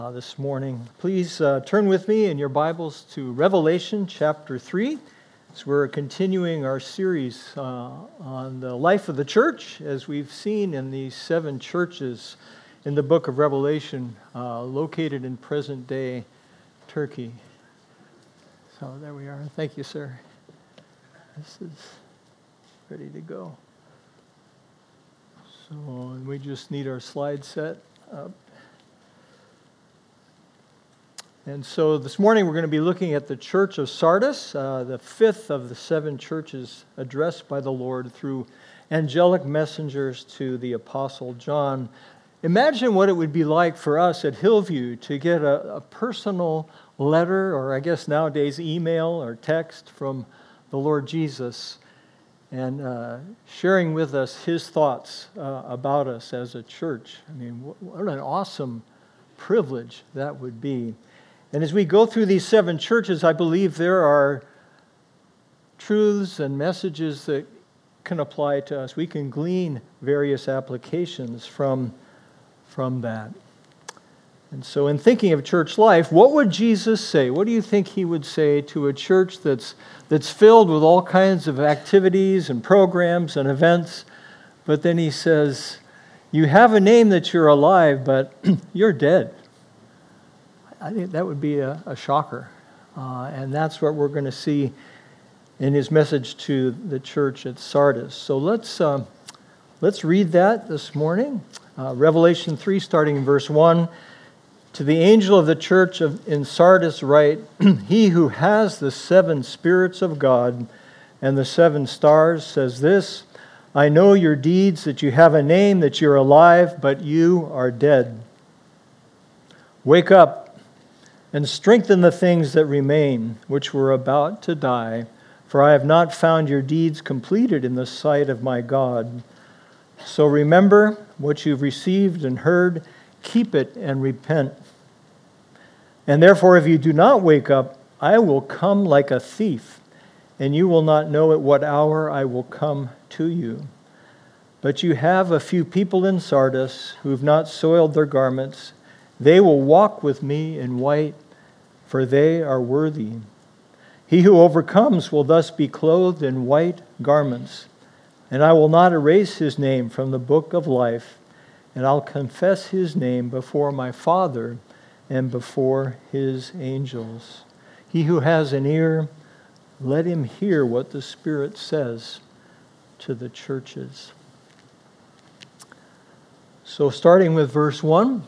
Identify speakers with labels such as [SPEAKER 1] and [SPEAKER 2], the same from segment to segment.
[SPEAKER 1] This morning. Please turn with me in your Bibles to Revelation chapter 3. So we're continuing our series on the life of the church, as we've seen in these 7 churches in the book of Revelation, located in present-day Turkey. So there we are. Thank you, sir. This is ready to go. So we just need our slide set up. And so this morning we're going to be looking at the church of Sardis, the 5th of the 7 churches addressed by the Lord through angelic messengers to the Apostle John. Imagine what it would be like for us at Hillview to get a personal letter, or I guess nowadays email or text from the Lord Jesus, and sharing with us His thoughts about us as a church. I mean, what an awesome privilege that would be. And as we go through these 7 churches, I believe there are truths and messages that can apply to us. We can glean various applications from that. And so in thinking of church life, what would Jesus say? What do you think He would say to a church that's filled with all kinds of activities and programs and events, but then He says, you have a name that you're alive, but you're dead? I think that would be a shocker. And that's what we're going to see in His message to the church at Sardis. So let's read that this morning. Revelation 3, starting in verse 1. To the angel of the church in Sardis write, He who has the 7 spirits of God and the 7 stars says this, I know your deeds, that you have a name, that you're alive, but you are dead. Wake up and strengthen the things that remain, which were about to die, for I have not found your deeds completed in the sight of my God. So remember what you've received and heard, keep it and repent. And therefore, if you do not wake up, I will come like a thief, and you will not know at what hour I will come to you. But you have a few people in Sardis who have not soiled their garments. They will walk with me in white, for they are worthy. He who overcomes will thus be clothed in white garments, and I will not erase his name from the book of life, and I'll confess his name before my Father and before His angels. He who has an ear, let him hear what the Spirit says to the churches. So starting with verse 1,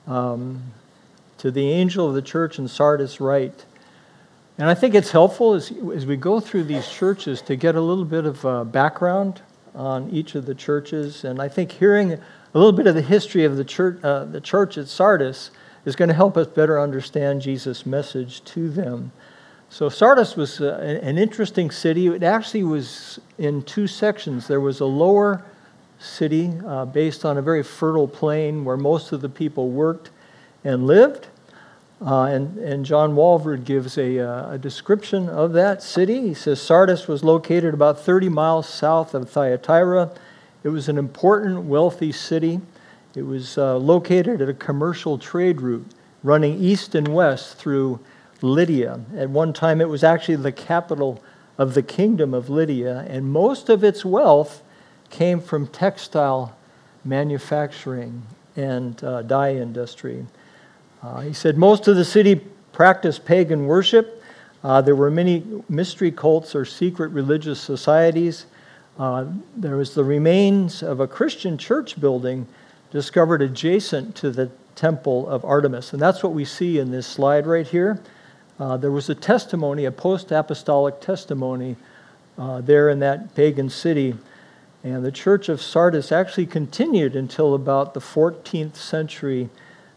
[SPEAKER 1] to the angel of the church in Sardis write. And I think it's helpful as we go through these churches to get a little bit of background on each of the churches. And I think hearing a little bit of the history of the church at Sardis is going to help us better understand Jesus' message to them. So Sardis was an interesting city. It actually was in 2 sections. There was a lower city based on a very fertile plain where most of the people worked and lived. And John Walvoord gives a description of that city. He says Sardis was located about 30 miles south of Thyatira. It was an important, wealthy city. It was located at a commercial trade route running east and west through Lydia. At one time, it was actually the capital of the kingdom of Lydia, and most of its wealth came from textile manufacturing and dye industry. He said most of the city practiced pagan worship. There were many mystery cults or secret religious societies. There was the remains of a Christian church building discovered adjacent to the temple of Artemis. And that's what we see in this slide right here. There was a testimony, a post-apostolic testimony there in that pagan city. And the church of Sardis actually continued until about the 14th century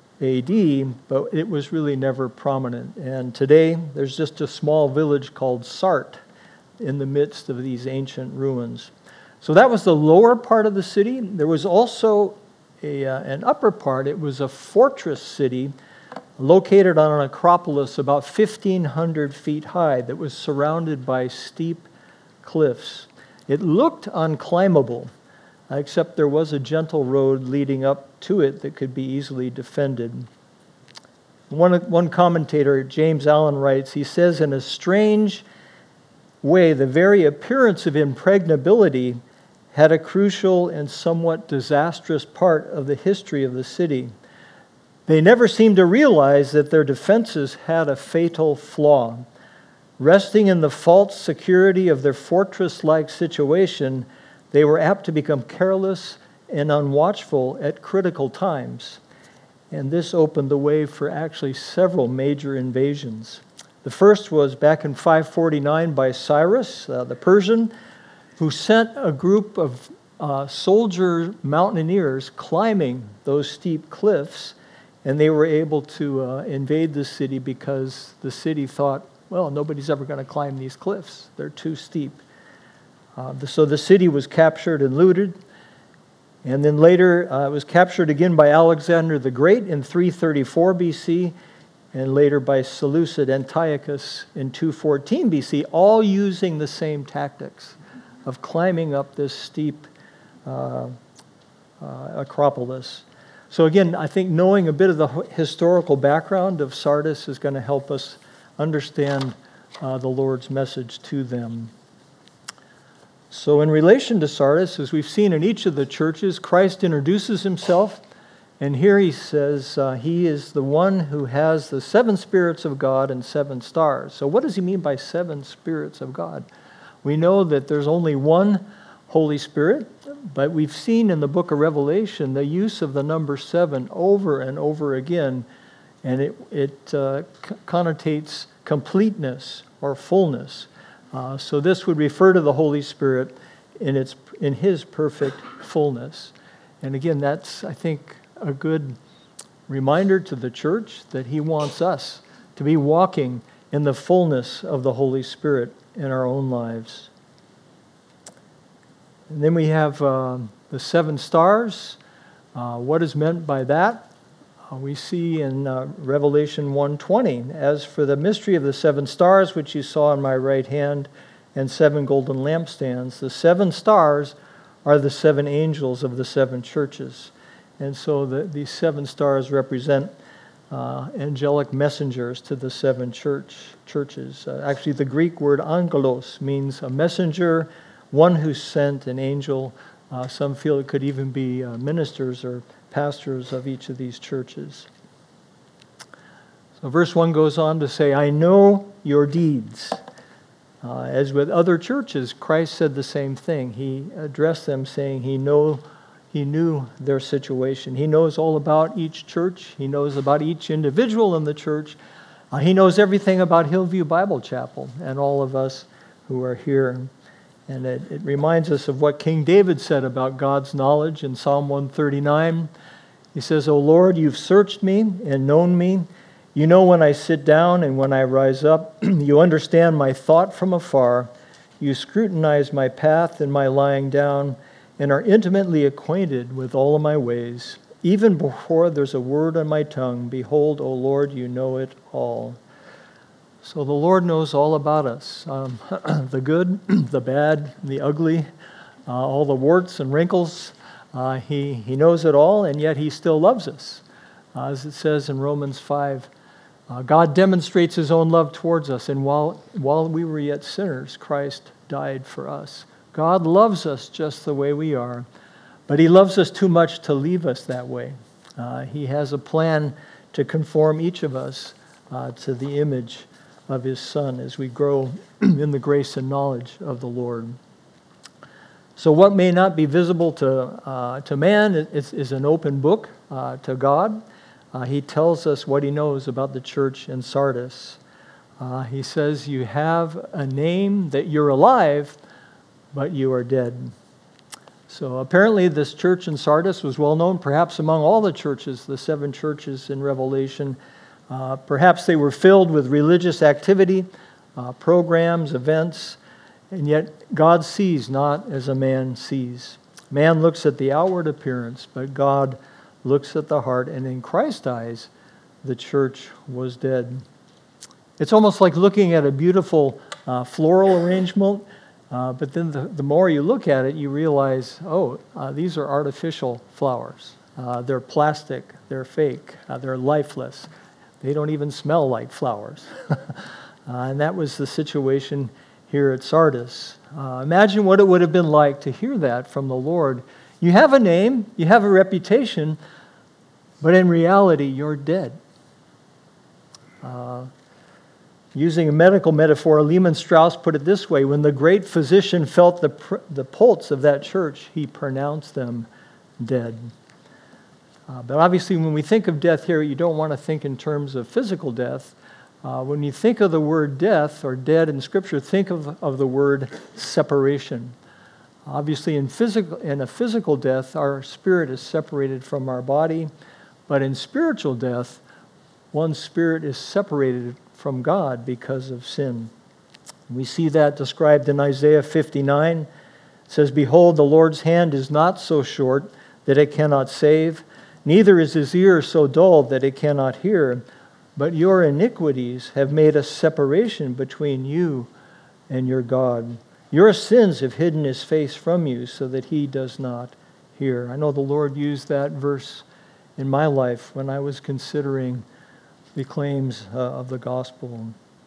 [SPEAKER 1] AD, but it was really never prominent. And today, there's just a small village called Sart in the midst of these ancient ruins. So that was the lower part of the city. There was also an upper part. It was a fortress city located on an acropolis about 1,500 feet high that was surrounded by steep cliffs. It looked unclimbable, except there was a gentle road leading up to it that could be easily defended. One commentator, James Allen, writes, he says, in a strange way, the very appearance of impregnability had a crucial and somewhat disastrous part of the history of the city. They never seemed to realize that their defenses had a fatal flaw. Resting in the false security of their fortress-like situation, they were apt to become careless and unwatchful at critical times. And this opened the way for actually several major invasions. The first was back in 549 by Cyrus, the Persian, who sent a group of soldier mountaineers climbing those steep cliffs, and they were able to invade the city because the city thought, well, nobody's ever going to climb these cliffs. They're too steep. So the city was captured and looted. And then later, it was captured again by Alexander the Great in 334 BC, and later by Seleucid Antiochus in 214 BC, all using the same tactics of climbing up this steep Acropolis. So again, I think knowing a bit of the historical background of Sardis is going to help us understand the Lord's message to them. So in relation to Sardis, as we've seen in each of the churches, Christ introduces himself, and here he says he is the one who has the 7 spirits of God and 7 stars. So what does he mean by 7 spirits of God? We know that there's only one Holy Spirit, but we've seen in the book of Revelation the use of the number 7 over and over again, and it connotates completeness or fullness. So this would refer to the Holy Spirit in his perfect fullness. And again, that's, I think, a good reminder to the church that he wants us to be walking in the fullness of the Holy Spirit in our own lives. And then we have the 7 stars. What is meant by that? We see in Revelation 1:20, as for the mystery of the 7 stars which you saw in my right hand and 7 golden lampstands, the 7 stars are the 7 angels of the 7 churches. And so these 7 stars represent angelic messengers to the 7 churches. Actually, the Greek word angelos means a messenger, one who's sent, an angel. Some feel it could even be ministers or pastors of each of these churches. So verse 1 goes on to say, I know your deeds. As with other churches, Christ said the same thing. He addressed them saying he knew their situation. He knows all about each church. He knows about each individual in the church. He knows everything about Hillview Bible Chapel and all of us who are here. And it reminds us of what King David said about God's knowledge in Psalm 139. He says, O Lord, you've searched me and known me. You know when I sit down and when I rise up. You understand my thought from afar. You scrutinize my path and my lying down and are intimately acquainted with all of my ways. Even before there's a word on my tongue, behold, O Lord, you know it all. So the Lord knows all about us, the good, the bad, the ugly, all the warts and wrinkles. He knows it all, and yet he still loves us. As it says in Romans 5, God demonstrates his own love towards us, and while we were yet sinners, Christ died for us. God loves us just the way we are, but he loves us too much to leave us that way. He has a plan to conform each of us to the image of his Son as we grow in the grace and knowledge of the Lord. So what may not be visible to man is an open book to God. He tells us what he knows about the church in Sardis. He says, you have a name that you're alive, but you are dead. So apparently this church in Sardis was well known, perhaps among all the churches, the 7 churches in Revelation. Perhaps they were filled with religious activity, programs, events, and yet God sees not as a man sees. Man looks at the outward appearance, but God looks at the heart, and in Christ's eyes, the church was dead. It's almost like looking at a beautiful floral arrangement, but then the more you look at it, you realize, these are artificial flowers. They're plastic, they're fake, they're lifeless. They don't even smell like flowers. And that was the situation here at Sardis. Imagine what it would have been like to hear that from the Lord. You have a name, you have a reputation, but in reality, you're dead. Using a medical metaphor, Lehman Strauss put it this way: when the great physician felt the pulse of that church, he pronounced them dead. But obviously, when we think of death here, you don't want to think in terms of physical death. When you think of the word death or dead in Scripture, think of the word separation. Obviously, in a physical death, our spirit is separated from our body. But in spiritual death, one's spirit is separated from God because of sin. We see that described in Isaiah 59. It says, "Behold, the Lord's hand is not so short that it cannot save, neither is his ear so dull that it cannot hear. But your iniquities have made a separation between you and your God. Your sins have hidden his face from you so that he does not hear." I know the Lord used that verse in my life when I was considering the claims of the gospel.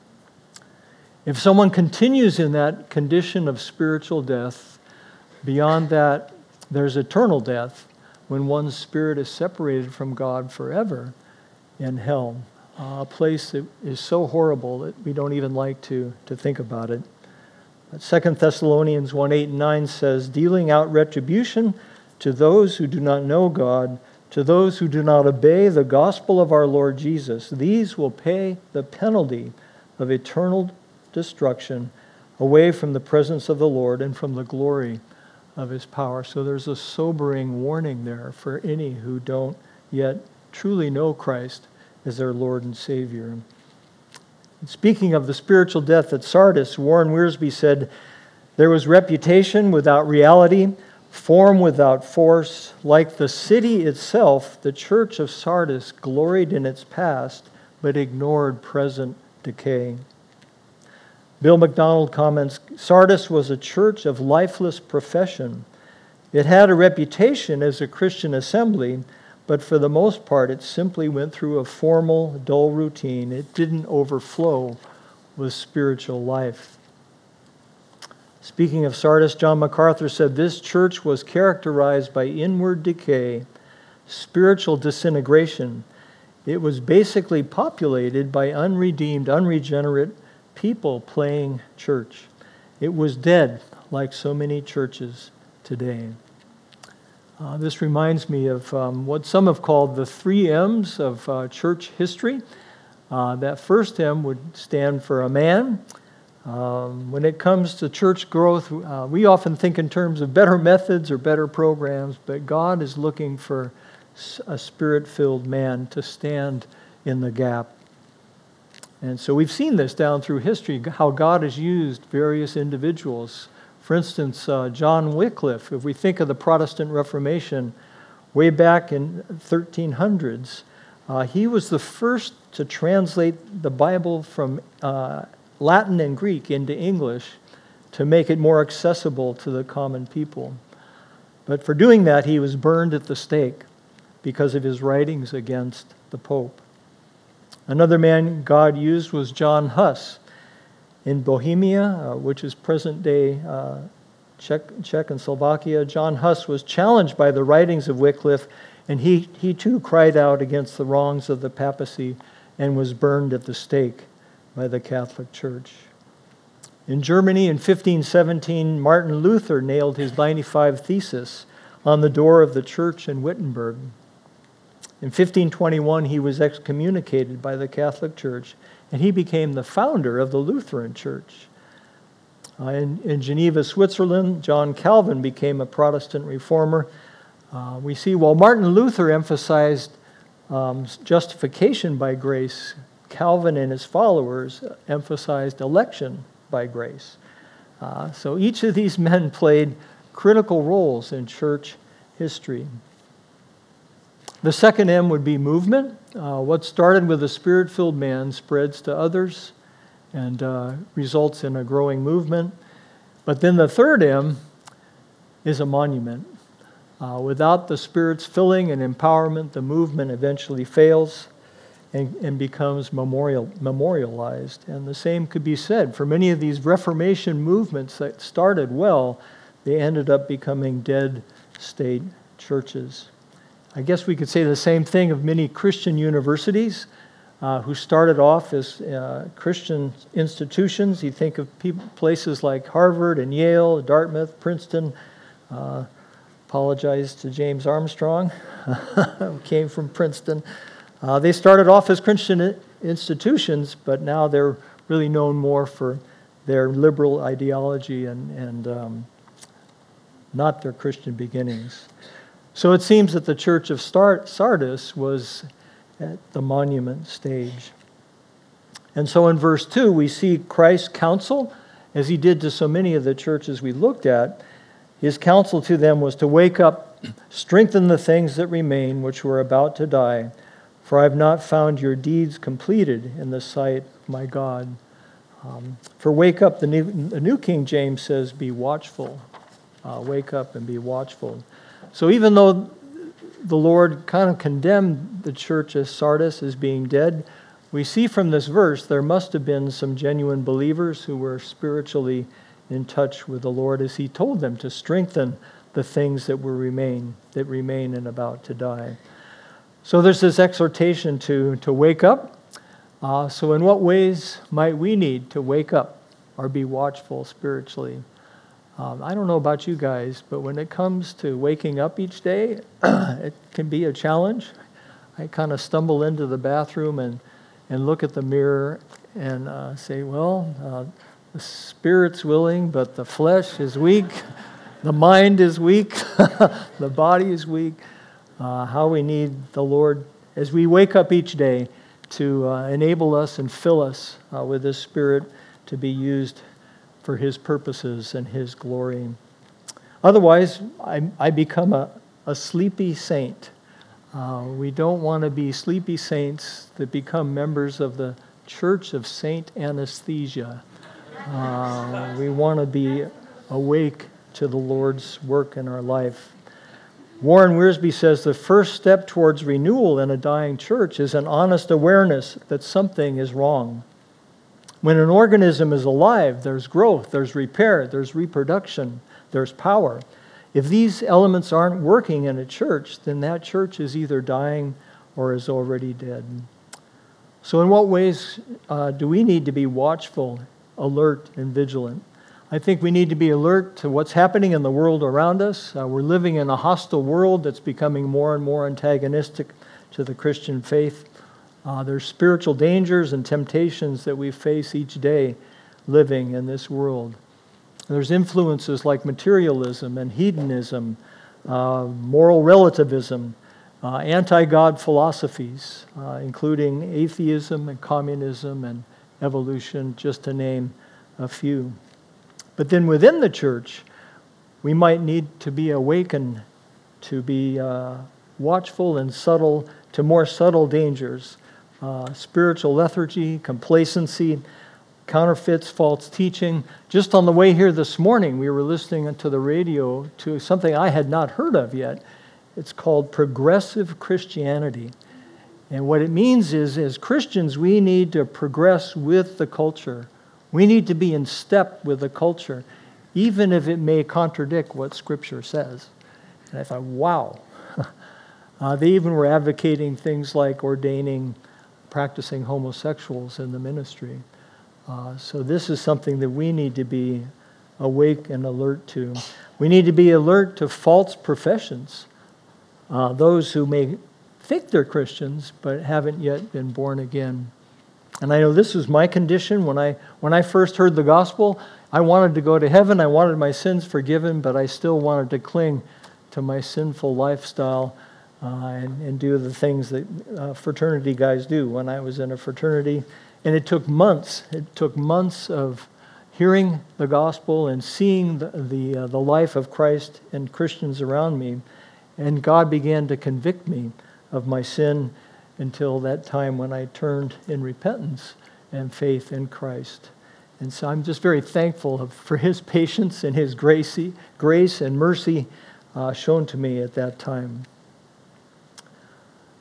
[SPEAKER 1] If someone continues in that condition of spiritual death, beyond that, there's eternal death when one's spirit is separated from God forever in hell, a place that is so horrible that we don't even like to think about it. 2 Thessalonians 1:8 and 9 says, "Dealing out retribution to those who do not know God, to those who do not obey the gospel of our Lord Jesus, these will pay the penalty of eternal destruction away from the presence of the Lord and from the glory of his power." So there's a sobering warning there for any who don't yet truly know Christ as their Lord and Savior. And speaking of the spiritual death at Sardis, Warren Wiersbe said, "There was reputation without reality, form without force. Like the city itself, the church of Sardis gloried in its past, but ignored present decay." Bill McDonald comments, "Sardis was a church of lifeless profession. It had a reputation as a Christian assembly, but for the most part, it simply went through a formal, dull routine. It didn't overflow with spiritual life." Speaking of Sardis, John MacArthur said, "This church was characterized by inward decay, spiritual disintegration. It was basically populated by unredeemed, unregenerate people playing church. It was dead, like so many churches today." This reminds me of what some have called the 3 M's of church history. That first M would stand for a man. When it comes to church growth, we often think in terms of better methods or better programs, but God is looking for a spirit-filled man to stand in the gap. And so we've seen this down through history, how God has used various individuals. For instance, John Wycliffe, if we think of the Protestant Reformation, way back in 1300s, he was the first to translate the Bible from Latin and Greek into English to make it more accessible to the common people. But for doing that, he was burned at the stake because of his writings against the Pope. Another man God used was John Huss. In Bohemia, which is present-day Czechoslovakia, John Huss was challenged by the writings of Wycliffe, and he too cried out against the wrongs of the papacy and was burned at the stake by the Catholic Church. In Germany, in 1517, Martin Luther nailed his 95 Thesis on the door of the church in Wittenberg. In 1521, he was excommunicated by the Catholic Church, and he became the founder of the Lutheran Church. In Geneva, Switzerland, John Calvin became a Protestant reformer. We see while Martin Luther emphasized justification by grace, Calvin and his followers emphasized election by grace. So each of these men played critical roles in church history. The second M would be movement. What started with a spirit-filled man spreads to others and results in a growing movement. But then the third M is a monument. Without the Spirit's filling and empowerment, the movement eventually fails. and becomes memorialized. And the same could be said for many of these Reformation movements that started well, they ended up becoming dead state churches. I guess we could say the same thing of many Christian universities who started off as Christian institutions. You think of places like Harvard and Yale, Dartmouth, Princeton. Apologize to James Armstrong, who came from Princeton. They started off as Christian institutions, but now they're really known more for their liberal ideology and not their Christian beginnings. So it seems that the church of Sardis was at the monument stage. And so in verse 2, we see Christ's counsel, as he did to so many of the churches we looked at. His counsel to them was to wake up, strengthen the things that remain, which were about to die, for I have not found your deeds completed in the sight of my God. For wake up, the New King James says, be watchful. Wake up and be watchful. So even though the Lord kind of condemned the church of Sardis as being dead, we see from this verse there must have been some genuine believers who were spiritually in touch with the Lord as he told them to strengthen the things that remain and about to die. So there's this exhortation to wake up. So in what ways might we need to wake up or be watchful spiritually? I don't know about you guys, but when it comes to waking up each day, it can be a challenge. I kind of stumble into the bathroom and look at the mirror and say, well, the spirit's willing, but the flesh is weak. The mind is weak. The body is weak. How we need the Lord as we wake up each day to enable us and fill us with His Spirit to be used for His purposes and His glory. Otherwise, I become a sleepy saint. We don't want to be sleepy saints that become members of the Church of Saint Anesthesia. We want to be awake to the Lord's work in our life. Warren Wiersbe says the first step towards renewal in a dying church is an honest awareness that something is wrong. When an organism is alive, there's growth, there's repair, there's reproduction, there's power. If these elements aren't working in a church, then that church is either dying or is already dead. So in what ways do we need to be watchful, alert, and vigilant? I think we need to be alert to what's happening in the world around us. We're living in a hostile world that's becoming more and more antagonistic to the Christian faith. There's spiritual dangers and temptations that we face each day living in this world. There's influences like materialism and hedonism, moral relativism, anti-God philosophies, including atheism and communism and evolution, just to name a few. But then within the church, we might need to be awakened, to be watchful and subtle to more subtle dangers, spiritual lethargy, complacency, counterfeits, false teaching. Just on the way here this morning, we were listening to the radio to something I had not heard of yet. It's called progressive Christianity. And what it means is, as Christians, we need to progress with the culture. We need to be in step with the culture, even if it may contradict what Scripture says. And I thought, wow. They even were advocating things like ordaining, practicing homosexuals in the ministry. So this is something that we need to be awake and alert to. We need to be alert to false professions. Those who may think they're Christians but haven't yet been born again. And I know this was my condition when I first heard the gospel. I wanted to go to heaven. I wanted my sins forgiven, but I still wanted to cling to my sinful lifestyle and do the things that fraternity guys do when I was in a fraternity. And it took months. It took months of hearing the gospel and seeing the life of Christ and Christians around me. And God began to convict me of my sin until that time when I turned in repentance and faith in Christ. And so I'm just very thankful for His patience and His grace and mercy shown to me at that time.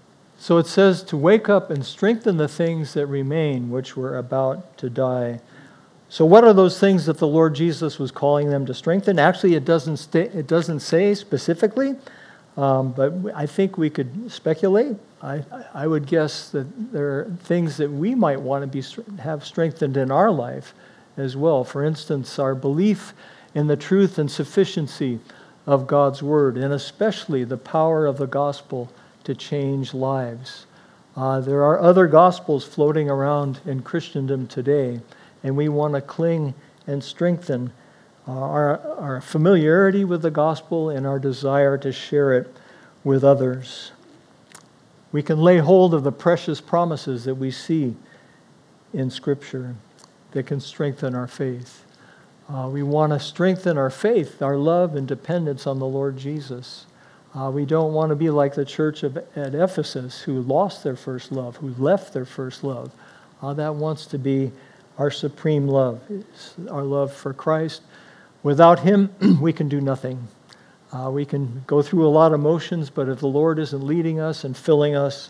[SPEAKER 1] So it says to wake up and strengthen the things that remain, which were about to die. So what are those things that the Lord Jesus was calling them to strengthen? Actually, it doesn't say specifically, but I think we could speculate. I would guess that there are things that we might want to have strengthened in our life as well. For instance, our belief in the truth and sufficiency of God's Word, and especially the power of the gospel to change lives. There are other gospels floating around in Christendom today, and we want to cling and strengthen our familiarity with the gospel and our desire to share it with others. We can lay hold of the precious promises that we see in Scripture that can strengthen our faith. We want to strengthen our faith, our love and dependence on the Lord Jesus. We don't want to be like the church at Ephesus who lost their first love, who left their first love. That wants to be our supreme love, our love for Christ. Without Him, we can do nothing. We can go through a lot of motions, but if the Lord isn't leading us and filling us,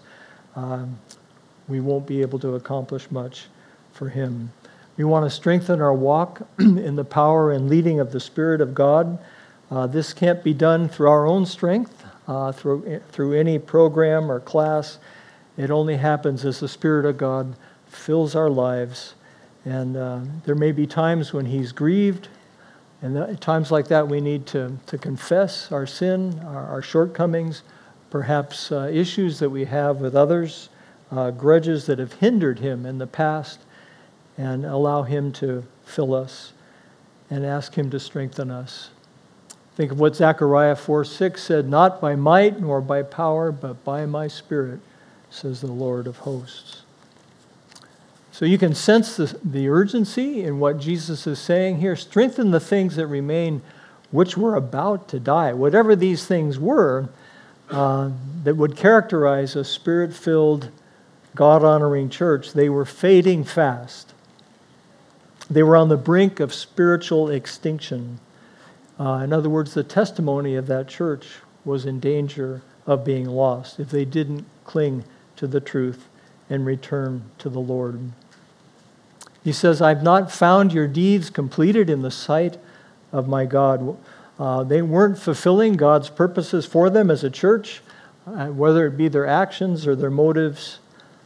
[SPEAKER 1] we won't be able to accomplish much for Him. We want to strengthen our walk in the power and leading of the Spirit of God. This can't be done through our own strength, through any program or class. It only happens as the Spirit of God fills our lives. And there may be times when He's grieved, and at times like that we need to confess our sin, our shortcomings, perhaps issues that we have with others, grudges that have hindered Him in the past, and allow Him to fill us and ask Him to strengthen us. Think of what Zechariah 4:6 said, "Not by might nor by power, but by my Spirit, says the Lord of hosts." So you can sense the urgency in what Jesus is saying here. Strengthen the things that remain, which were about to die. Whatever these things were that would characterize a Spirit-filled, God-honoring church, they were fading fast. They were on the brink of spiritual extinction. In other words, the testimony of that church was in danger of being lost if they didn't cling to the truth and return to the Lord. He says, "I've not found your deeds completed in the sight of my God." They weren't fulfilling God's purposes for them as a church, whether it be their actions or their motives.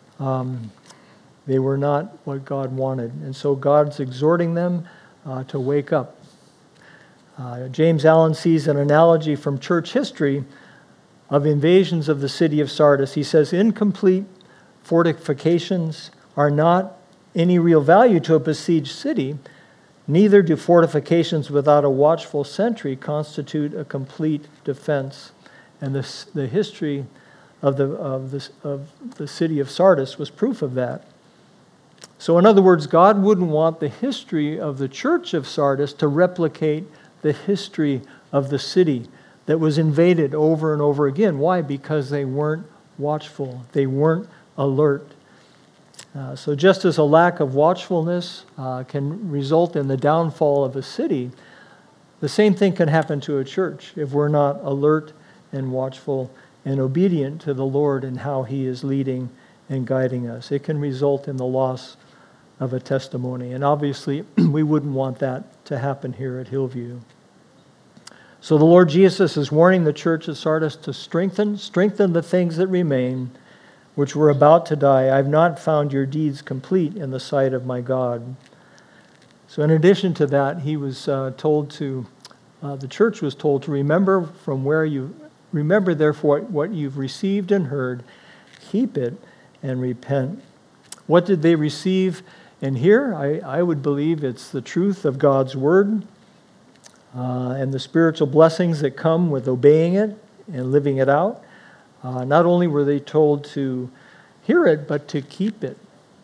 [SPEAKER 1] They were not what God wanted. And so God's exhorting them to wake up. James Allen sees an analogy from church history of invasions of the city of Sardis. He says, "Incomplete fortifications are not any real value to a besieged city. Neither do fortifications without a watchful sentry constitute a complete defense." And the history of the city of Sardis was proof of that. So in other words, God wouldn't want the history of the church of Sardis to replicate the history of the city that was invaded over and over again. Why? Because they weren't watchful. They weren't alert. So just as a lack of watchfulness can result in the downfall of a city, the same thing can happen to a church if we're not alert and watchful and obedient to the Lord and how He is leading and guiding us. It can result in the loss of a testimony. And obviously, we wouldn't want that to happen here at Hillview. So the Lord Jesus is warning the church of Sardis to strengthen the things that remain, which were about to die. "I've not found your deeds complete in the sight of my God." So in addition to that, he was told to, the church was told to remember therefore what you've received and heard, keep it and repent. What did they receive and hear? I would believe it's the truth of God's Word and the spiritual blessings that come with obeying it and living it out. Not only were they told to hear it, but to keep it.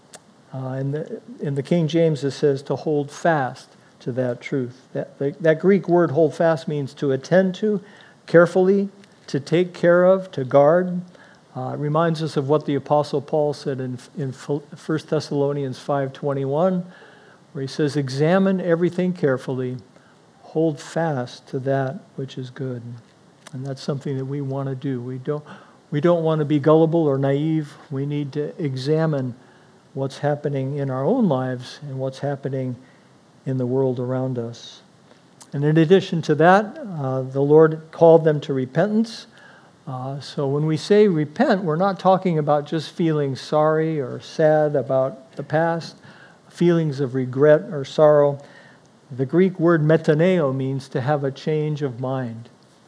[SPEAKER 1] In the King James, it says to hold fast to that truth. That Greek word hold fast means to attend to carefully, to take care of, to guard. It reminds us of what the Apostle Paul said in 1 Thessalonians 5:21, where he says, "Examine everything carefully, hold fast to that which is good." And that's something that we want to do. We don't want to be gullible or naive. We need to examine what's happening in our own lives and what's happening in the world around us. And in addition to that, the Lord called them to repentance. So when we say repent, we're not talking about just feeling sorry or sad about the past, feelings of regret or sorrow. The Greek word metaneo means to have a change of mind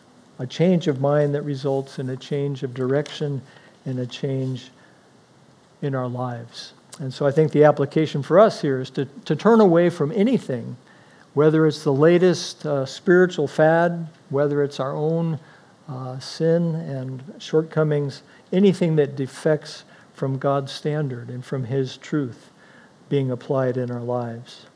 [SPEAKER 1] that results in a change of direction and a change in our lives. And so I think the application for us here is to turn away from anything, whether it's the latest spiritual fad, whether it's our own sin and shortcomings, anything that defects from God's standard and from His truth being applied in our lives.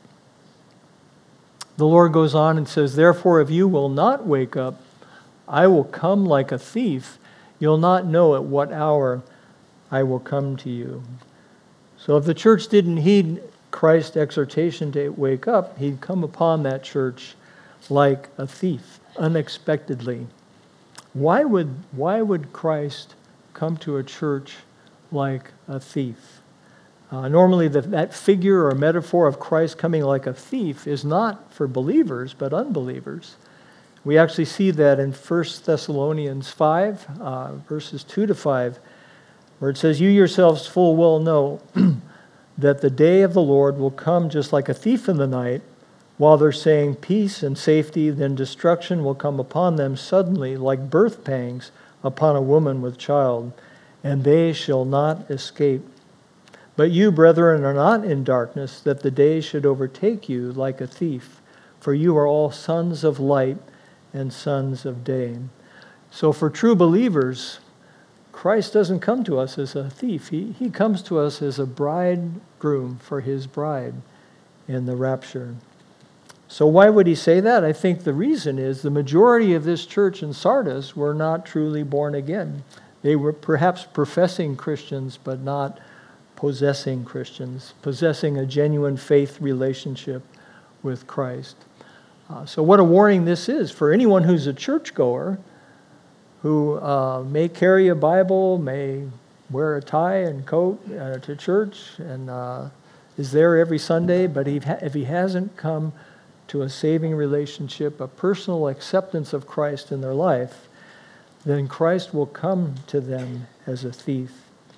[SPEAKER 1] The Lord goes on and says, "Therefore, if you will not wake up, I will come like a thief. You'll not know at what hour I will come to you." So if the church didn't heed Christ's exhortation to wake up, He'd come upon that church like a thief, unexpectedly. Why would Christ come to a church like a thief? Normally that figure or metaphor of Christ coming like a thief is not for believers, but unbelievers. We actually see that in 1 Thessalonians 5, verses 2 to 5, where it says, "You yourselves full well know that the day of the Lord will come just like a thief in the night. While they're saying peace and safety, then destruction will come upon them suddenly like birth pangs upon a woman with child, and they shall not escape. But you, brethren, are not in darkness, that the day should overtake you like a thief. For you are all sons of light and sons of day." So for true believers, Christ doesn't come to us as a thief. He comes to us as a bridegroom for His bride in the rapture. So why would He say that? I think the reason is the majority of this church in Sardis were not truly born again. They were perhaps professing Christians, but not possessing Christians, possessing a genuine faith relationship with Christ. So what a warning this is for anyone who's a churchgoer, who may carry a Bible, may wear a tie and coat to church, and is there every Sunday, but if he hasn't come to a saving relationship, a personal acceptance of Christ in their life, then Christ will come to them as a thief.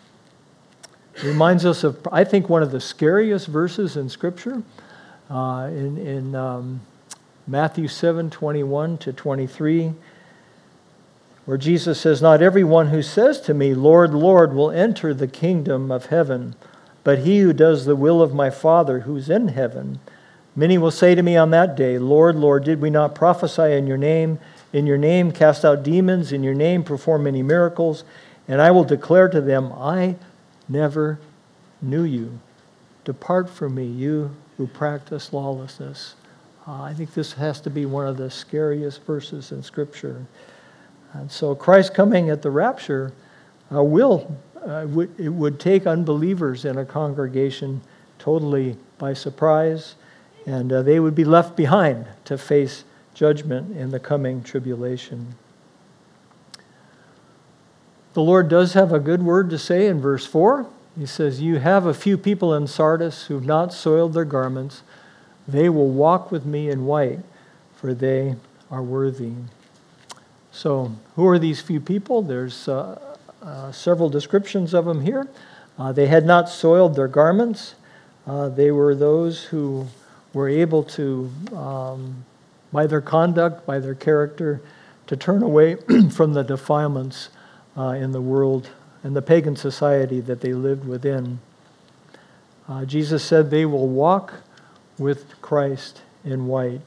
[SPEAKER 1] It reminds us of, I think, one of the scariest verses in Scripture, in Matthew 7:21 to 23, where Jesus says, "Not everyone who says to me, 'Lord, Lord,' will enter the kingdom of heaven, but he who does the will of my Father who's in heaven. Many will say to me on that day, 'Lord, Lord, did we not prophesy in your name cast out demons, in your name perform many miracles?' And I will declare to them, 'I never knew you. Depart from me, you who practice lawlessness.'" I think this has to be one of the scariest verses in Scripture. And so Christ coming at the rapture would take unbelievers in a congregation totally by surprise, and they would be left behind to face judgment in the coming tribulation. The Lord does have a good word to say in verse 4. He says, "You have a few people in Sardis who've not soiled their garments. They will walk with me in white, for they are worthy." So, who are these few people? There's several descriptions of them here. They had not soiled their garments. They were those who were able to, by their conduct, by their character, to turn away from the defilements in the world and the pagan society that they lived within. Jesus said they will walk with Christ in white.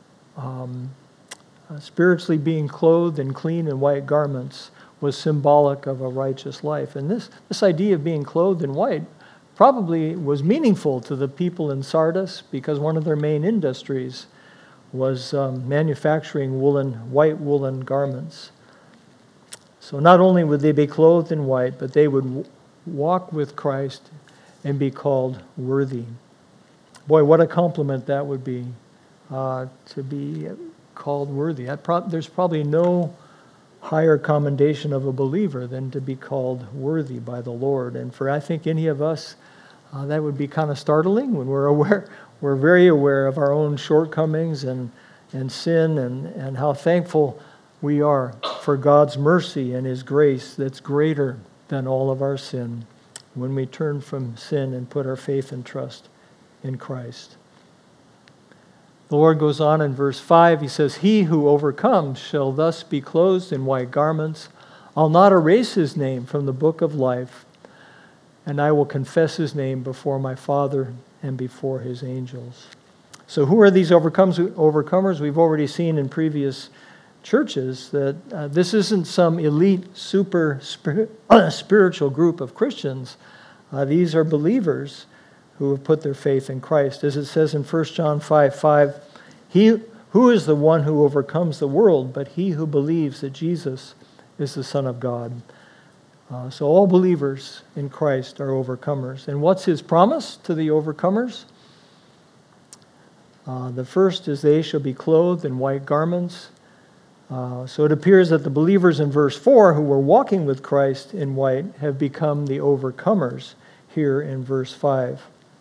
[SPEAKER 1] Spiritually being clothed in clean and white garments was symbolic of a righteous life. And this idea of being clothed in white probably was meaningful to the people in Sardis, because one of their main industries was manufacturing white woolen garments. So not only would they be clothed in white, but they would walk with Christ and be called worthy. Boy, what a compliment that would be, to be called worthy. There's probably no higher commendation of a believer than to be called worthy by the Lord. And for, I think, any of us, that would be kind of startling when we're very aware of our own shortcomings and sin, and how thankful we are for God's mercy and His grace that's greater than all of our sin when we turn from sin and put our faith and trust in Christ. The Lord goes on in verse 5, He says, "He who overcomes shall thus be clothed in white garments. I'll not erase his name from the book of life, and I will confess his name before my Father and before His angels." So who are these overcomers? We've already seen in previous churches that this isn't some elite, super spiritual group of Christians. These are believers who have put their faith in Christ. As it says in 1 John 5:5, who is the one who overcomes the world but he who believes that Jesus is the Son of God? So all believers in Christ are overcomers. And what's His promise to the overcomers? The first is they shall be clothed in white garments. So it appears that the believers in verse 4 who were walking with Christ in white have become the overcomers here in verse 5.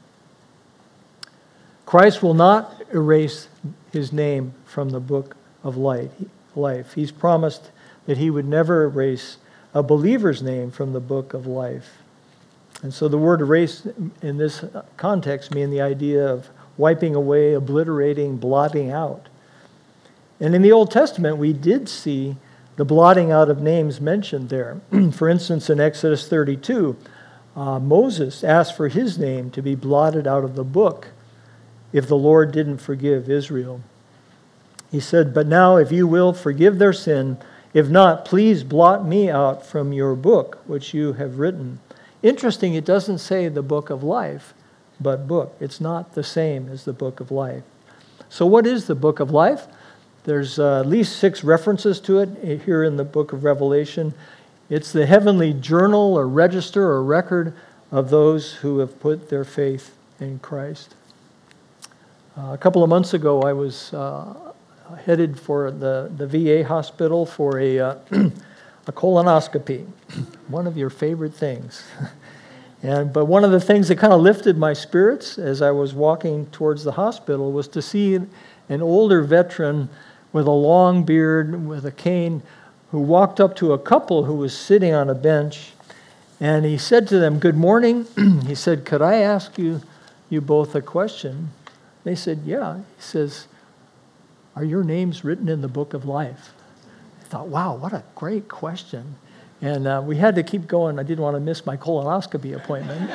[SPEAKER 1] Christ will not erase His name from the book of life. He's promised that He would never erase a believer's name from the book of life. And so the word erase in this context means the idea of wiping away, obliterating, blotting out. And in the Old Testament, we did see the blotting out of names mentioned there. For instance, in Exodus 32, Moses asked for his name to be blotted out of the book if the Lord didn't forgive Israel. He said, "But now if you will forgive their sin, if not, please blot me out from your book, which you have written." Interesting, it doesn't say the book of life, but book. It's not the same as the book of life. So what is the book of life? There's at least 6 references to it here in the book of Revelation. It's the heavenly journal or register or record of those who have put their faith in Christ. A couple of months ago, I was headed for the VA hospital for a colonoscopy, one of your favorite things. But one of the things that kind of lifted my spirits as I was walking towards the hospital was to see an older veteran with a long beard, with a cane, who walked up to a couple who was sitting on a bench, and he said to them, "Good morning." He said, "Could I ask you both a question?" They said, "Yeah." He says, "Are your names written in the book of life?" I thought, wow, what a great question. And we had to keep going. I didn't want to miss my colonoscopy appointment,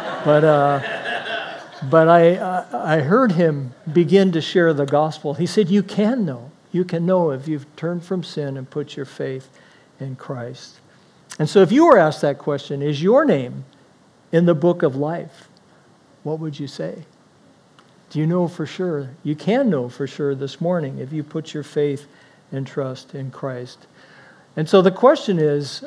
[SPEAKER 1] but I heard him begin to share the gospel. He said, "You can know. You can know if you've turned from sin and put your faith in Christ." And so if you were asked that question, is your name in the book of life? What would you say? Do you know for sure? You can know for sure this morning if you put your faith and trust in Christ. And so the question is,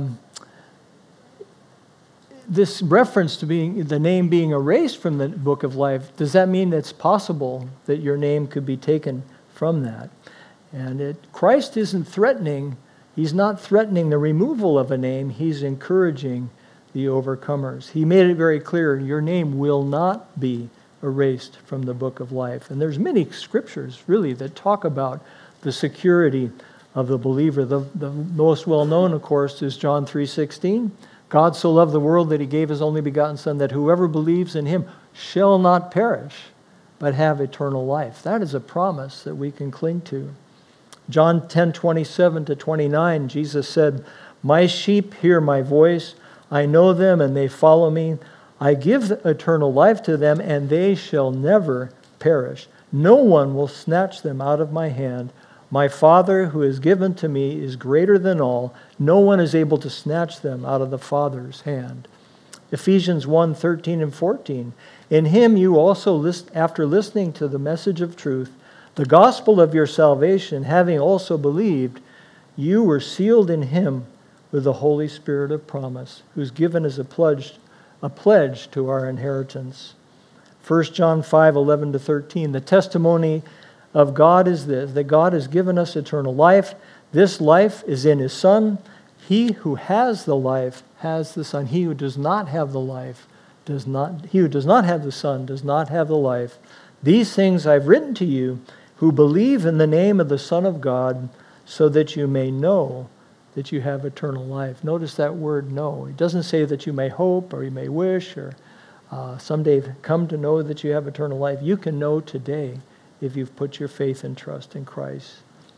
[SPEAKER 1] this reference to the name being erased from the book of life, does that mean it's possible that your name could be taken from that? And Christ isn't threatening, He's not threatening the removal of a name, He's encouraging the overcomers. He made it very clear, your name will not be erased from the book of life. And there's many scriptures, really, that talk about the security of the believer. The most well-known, of course, is John 3:16. God so loved the world that He gave His only begotten Son, that whoever believes in Him shall not perish, but have eternal life. That is a promise that we can cling to. John 10:27-29, Jesus said, "My sheep hear my voice. I know them, and they follow me. I give eternal life to them, and they shall never perish. No one will snatch them out of my hand. My Father who has given to me is greater than all. No one is able to snatch them out of the Father's hand." Ephesians 1:13-14. "In Him you also, after listening to the message of truth, the gospel of your salvation, having also believed, you were sealed in Him with the Holy Spirit of promise, who's given as a pledge to our inheritance." 1 John 5:11-13. "The testimony of God is this, that God has given us eternal life. This life is in his Son. He who has the life has the Son. He who does not have the life he who does not have the Son does not have the life. These things I've written to you who believe in the name of the Son of God, so that you may know that you have eternal life. Notice that word know. It doesn't say that you may hope or you may wish or someday come to know that you have eternal life. You can know today if you've put your faith and trust in Christ.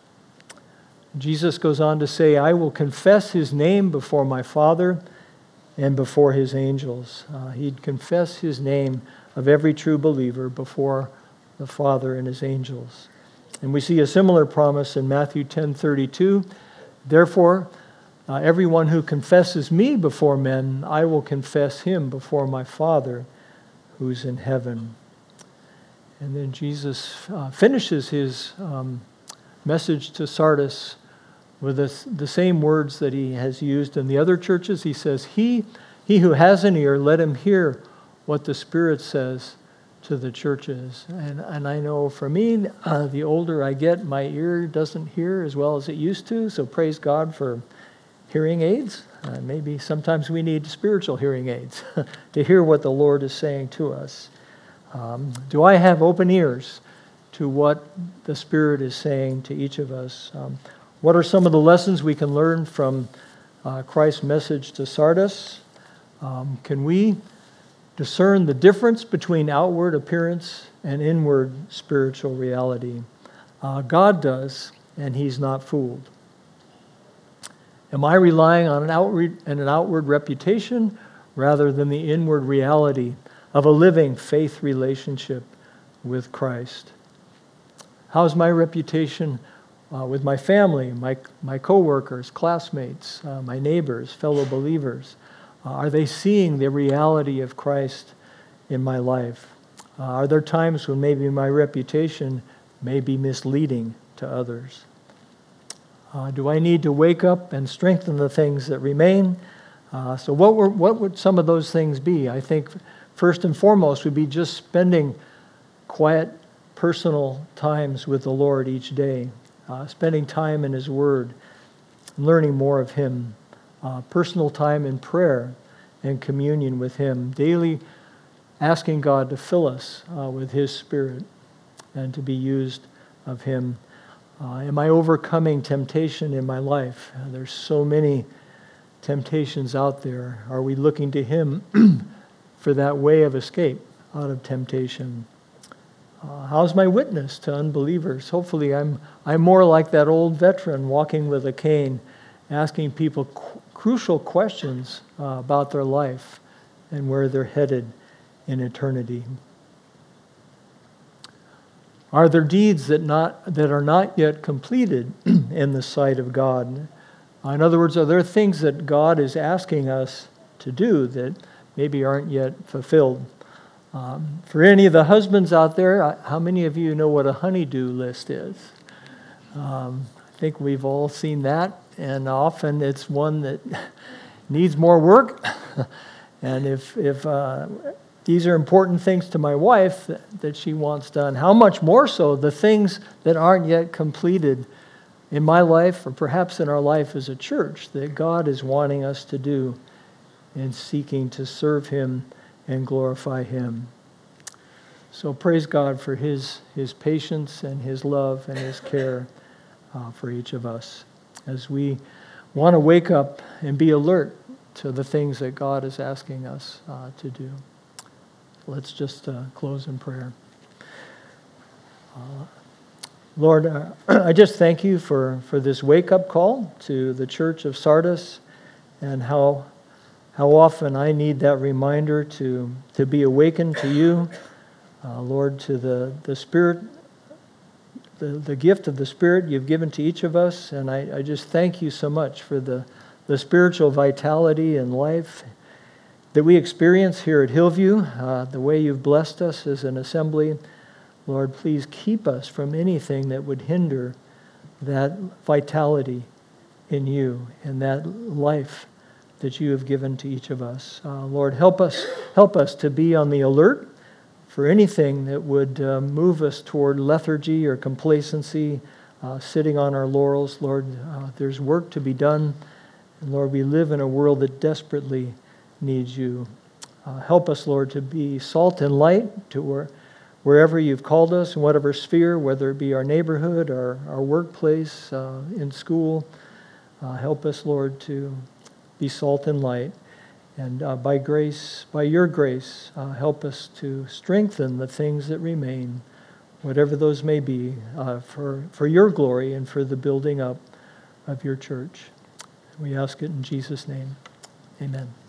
[SPEAKER 1] Jesus goes on to say, I will confess his name before my Father and before his angels. He'd confess his name of every true believer before the Father and his angels. And we see a similar promise in Matthew 10:32. Therefore, everyone who confesses me before men, I will confess him before my Father who's in heaven. And then Jesus finishes his message to Sardis with the same words that he has used in the other churches. He says, He who has an ear, let him hear what the Spirit says to the churches. And I know for me, the older I get, my ear doesn't hear as well as it used to, so praise God for hearing aids. Maybe sometimes we need spiritual hearing aids to hear what the Lord is saying to us. Do I have open ears to what the Spirit is saying to each of us? What are some of the lessons we can learn from Christ's message to Sardis? Can we discern the difference between outward appearance and inward spiritual reality? God does, and he's not fooled. Am I relying on an outward reputation rather than the inward reality of a living faith relationship with Christ? How's my reputation with my family, my co-workers, classmates, my neighbors, fellow believers? Are they seeing the reality of Christ in my life? Are there times when maybe my reputation may be misleading to others? Do I need to wake up and strengthen the things that remain? So what would some of those things be? I think first and foremost would be just spending quiet, personal times with the Lord each day, spending time in his Word, learning more of him, personal time in prayer and communion with him, daily asking God to fill us with his Spirit and to be used of him. Am I overcoming temptation in my life? There's so many temptations out there. Are we looking to him for that way of escape out of temptation? How's my witness to unbelievers? Hopefully I'm more like that old veteran walking with a cane, asking people crucial questions about their life and where they're headed in eternity. Are there deeds that are not yet completed in the sight of God? In other words, are there things that God is asking us to do that maybe aren't yet fulfilled? For any of the husbands out there, how many of you know what a honey-do list is? I think we've all seen that, and often it's one that needs more work. And if these are important things to my wife that she wants done, how much more so the things that aren't yet completed in my life, or perhaps in our life as a church, that God is wanting us to do in seeking to serve him and glorify him. So praise God for his patience and his love and his care for each of us as we want to wake up and be alert to the things that God is asking us to do. Let's just close in prayer. Lord, I just thank you for this wake-up call to the church of Sardis, and how often I need that reminder to be awakened to you, Lord, to the Spirit, the gift of the Spirit you've given to each of us. And I just thank you so much for the spiritual vitality and life that we experience here at Hillview, the way you've blessed us as an assembly. Lord, please keep us from anything that would hinder that vitality in you and that life that you have given to each of us. Lord, help us to be on the alert for anything that would move us toward lethargy or complacency. sitting on our laurels. Lord, there's work to be done. And Lord, we live in a world that desperately needs you. Help us, Lord, to be salt and light to wherever you've called us, in whatever sphere, whether it be our neighborhood, our workplace, in school. Help us, Lord, to be salt and light. And by your grace, help us to strengthen the things that remain, whatever those may be, for your glory and for the building up of your church. We ask it in Jesus' name. Amen.